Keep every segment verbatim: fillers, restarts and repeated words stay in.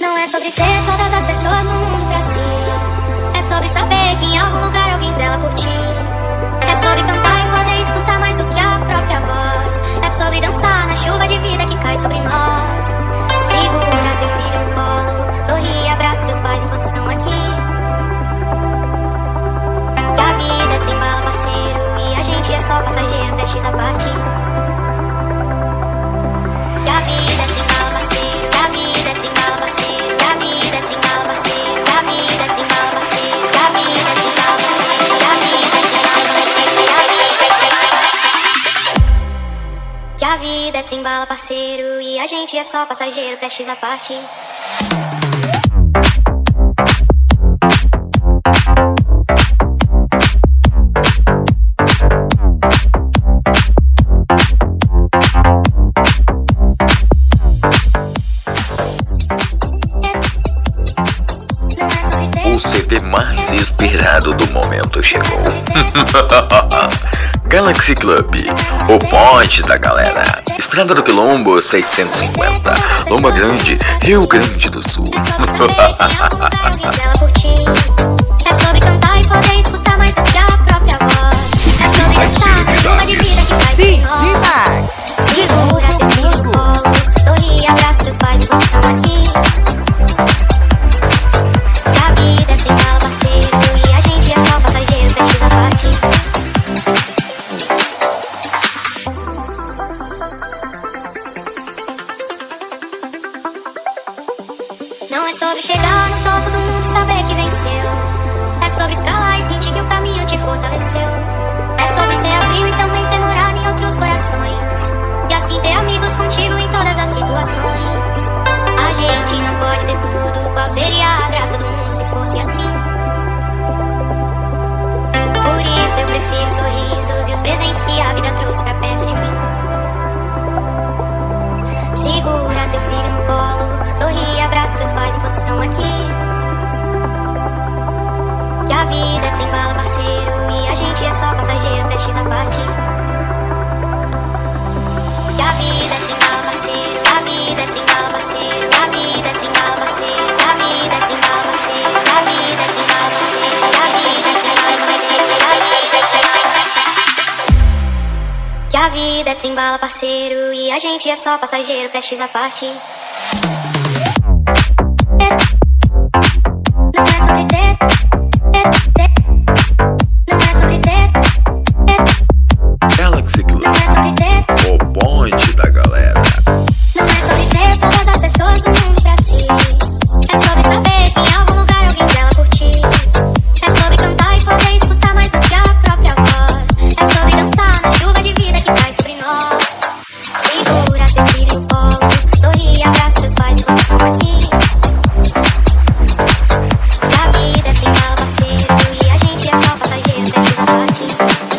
Não é sobre ter todas as pessoas no mundo pra si. É sobre saber que em algum lugar alguém zela por ti. É sobre cantar e poder escutar mais do que a própria voz. É sobre dançar na chuva de vida que cai sobre nós. Segura teu filho no colo, sorri e abraça seus pais enquanto estão aqui. Que a vida tem bala, parceiro, e a gente é só passageiro, prestes a partir. Que a vida tem bala, parceiro, que a vida tem bala, parceiro, que a vida tem bala, parceiro, que a vida tem bala, parceiro, que a vida tem bala, parceiro, que a vida tem bala, parceiro, que a vida tem bala, parceiro, e a gente é só passageiro, prestes a partir. O C D mais esperado do momento chegou. Galaxy Club, o ponte da galera. Estrada do Quilombo seiscentos e cinquenta, Lomba Grande, Rio Grande do Sul. É sobre cantar e poder escutar mais do que a própria voz. É sobre dançar na chuva de vida que cai sobre nós. Segura teu filho no colo, sorri e abraça seus pais enquanto estão aqui. A vida tem bala, parceiro, e a gente é só passageiro, prestes a partir. Não é sobre chegar no topo do mundo e saber que venceu. É sobre escalar e sentir que o caminho te fortaleceu. É sobre ser abrigo e também ter morado em outros corações. E assim ter amigos contigo em todas as situações. A gente não pode ter tudo, qual seria a graça do mundo se fosse assim? Por isso eu prefiro sorrisos e os presentes que a vida trouxe pra perto de mim. Segura teu filho no colo, sorri e abraça seus pais enquanto estão aqui. Que a vida tem bala, parceiro, e a gente é só passageiro, prestes a partir. Que a vida tem bala, parceiro, a vida tem bala, parceiro, a vida tem bala, parceiro, a vida tem bala, parceiro, a vida tem bala, parceiro, a vida tem bala, parceiro, a vida tem bala, parceiro. Que a vida tem bala, parceiro, e a gente é só passageiro, prestes a partir. Não é sobre ter, ter, ter. Não é sobre ter, ter. Galaxy Club, Não é sobre ter. o ponte da galera. Não é sobre ter todas as pessoas do mundo pra si. É sobre saber que em algum lugar alguém zela por ti. É sobre cantar e poder escutar mais do que a própria voz. É sobre dançar na chuva de vida que cai sobre nós. Segura teu filho no colo, sorri e abraça seus pais enquanto estão aqui. Que a vida tem bala, parceiro, e a gente é só passageiro, prestes a partir.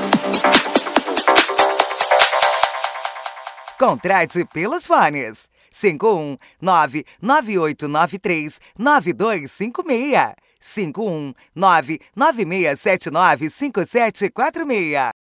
Contrate pelos fones cinco um nove nove oito nove três nove dois cinco seis, cinco um nove nove seis sete nove cinco sete quatro seis.